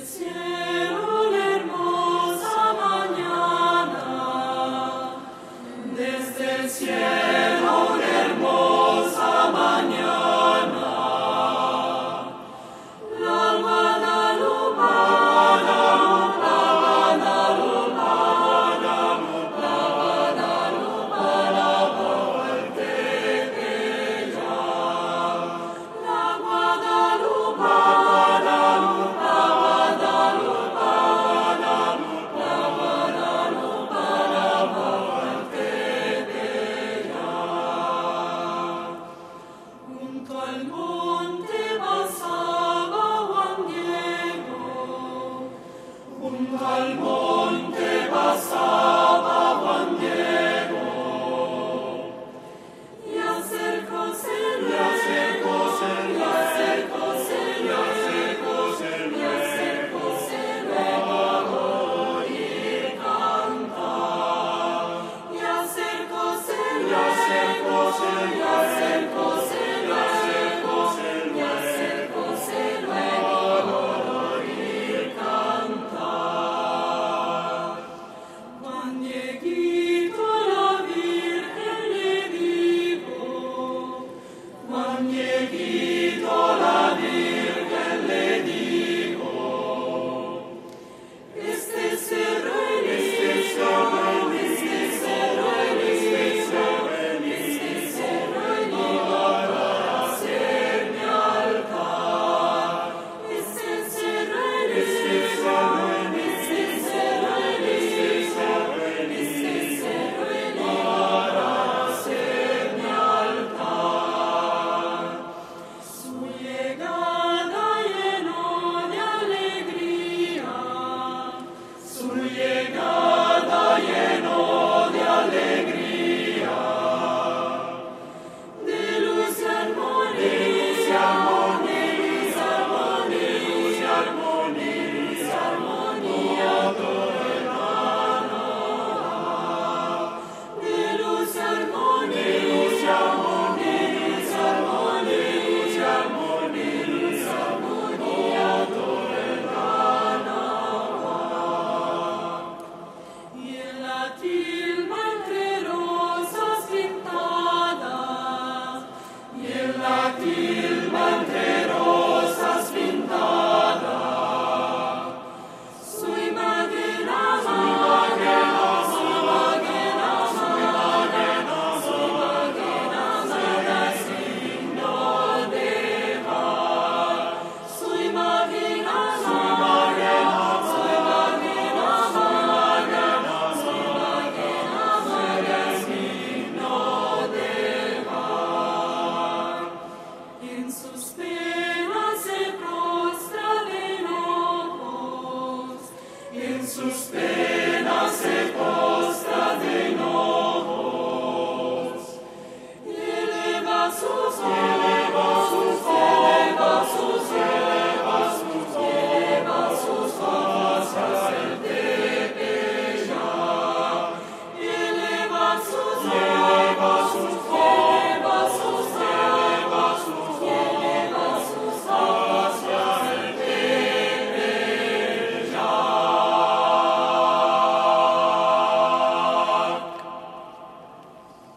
cielo una hermosa mañana, desde el cielo una hermosa mañana, la Guadalupe, la volpe bella, la Guadalupe, junto al monte pasaba Juan Diego, junto al monte pasaba Juan Diego, y acercóse luego a oír cantar, y acercóse luego a oír cantar. Juan Dieguito la Virgen le dijo, Juan Dieguito la Virgen le dijo, este cerro elijo para hacerme altar, este cerro elijo para hacerme altar. Su llegada llenó de alegría, su llegada llenó de alegría, de luz y armonía, todo hermano, de luz y armonía, todo hermano. Y en la tilma entre rosas pintadas, y en la tilma entre rosas pintadas, su imagen amada, signo de paz, su imagen amada, signo de paz. En sus penas se prostra de ojos, en sus penas